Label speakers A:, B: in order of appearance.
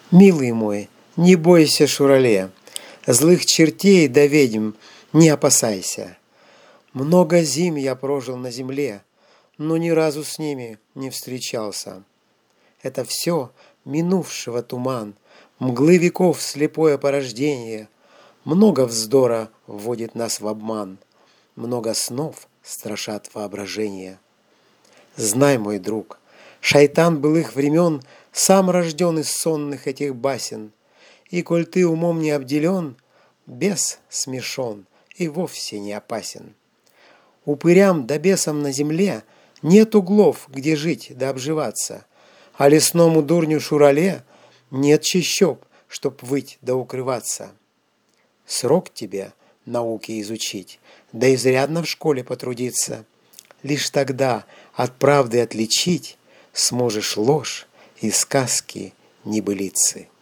A: Милый мой, не бойся, Шурале, злых чертей да ведьм не опасайся. Много зим я прожил на земле, но ни разу с ними не встречался. Это все минувшего туман, мглы веков слепое порождение. Много вздора вводит нас в обман, много снов страшат воображение. Знай, мой друг, шайтан былых времен сам рожден из сонных этих басен, и коль ты умом не обделен, бес смешон и вовсе не опасен. Упырям да бесам на земле нет углов, где жить да обживаться, а лесному дурню Шурале нет чащоб, чтоб выть да укрываться. Срок тебе науки изучить, да изрядно в школе потрудиться. Лишь тогда от правды отличить сможешь ложь и сказки небылицы.